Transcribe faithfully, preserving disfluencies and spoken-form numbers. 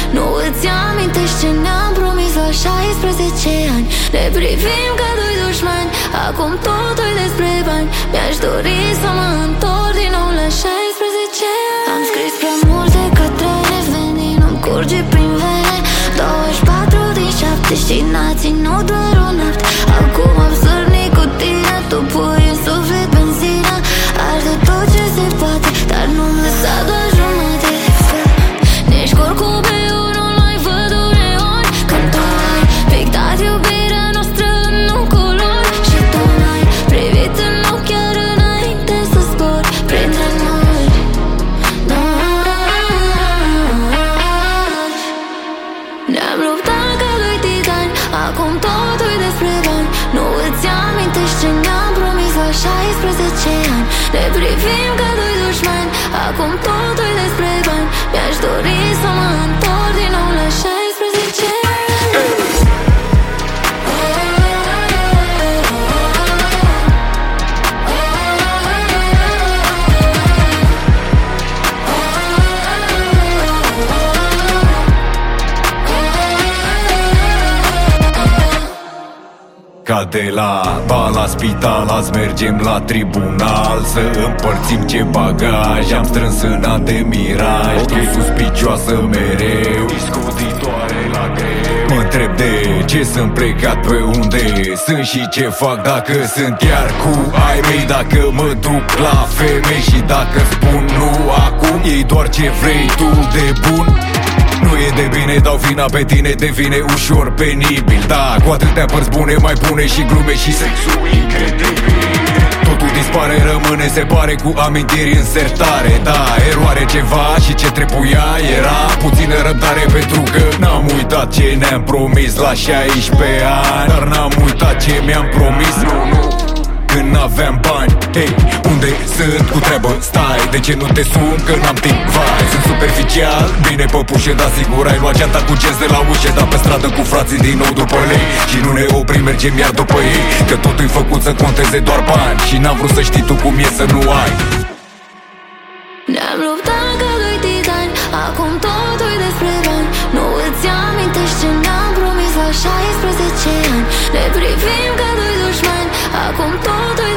Nu îți amintești ce ne-am promis la șaisprezece ani? Ne privim ca doi dușmani, acum totul despre bani. Mi-aș dori să mă întorc din nou la șaisprezece ani. Am scris prea multe către nevenii, nu-mi curge prin vene. douăzeci și patru din șapte și n-a ținut doar o noapte. Acum am sărnit cu tine, tu pui în suflet benzină. Arde tot ce se poate, dar nu-mi lăsa doar jumate. Nici curcubeul nu-l mai văd uneori, când tu ai pictat iubirea noastră în culori. Și tu n-ai privit în ochi chiar înainte să zbor printre noi. Ne-am luptat ca doi titani, acum totul despre bani. Nu îți amintești ce ne-am promis la șaisprezece ani? Ne privim ca doi dușmani, acum totul despre bani. Mi-aș dori să mă întorc din nou la șaisprezece ani. Ca de la ba la spital, azi mergem la tribunal să împărțim ce bagaj am strâns în an de miraj. Tu suspicioasă mereu, discutitoare la greu. Mă întreb de ce sunt plecat, pe unde sunt și ce fac, dacă sunt chiar cu ai mei, dacă mă duc la femei și dacă spun nu acum, ei doar ce vrei tu de bun. Nu e de bine, dau vina pe tine, devine ușor penibil. Da, cu atâtea părți bune, mai bune și glume și sexul incredibil. Totul dispare, rămâne, se pare, cu amintiri în sertare. Da, eroare ceva și ce trebuia era puțină răbdare, pentru că n-am uitat ce ne-am promis la șaisprezece ani. Dar n-am uitat ce mi-am promis, nu, nu, când n-aveam bani. Hei, unde sunt cu treabă, stai, de ce nu te sun, că n-am timp, vai. Sunt superficial, bine păpușe, dar sigur ai luat geanta cu genți de la ușe. Dar pe stradă cu frații din nou după lei și nu ne oprim, mergem iar după ei, că totul-i făcut să conteze doar bani. Și n-am vrut să știi tu cum e să nu ai. Ne-am luptat ca doi titani, acum totul despre bani. Nu îți amintești ce ne-am promis la șaisprezece ani? Ne privim ca doi dușmani, acum totul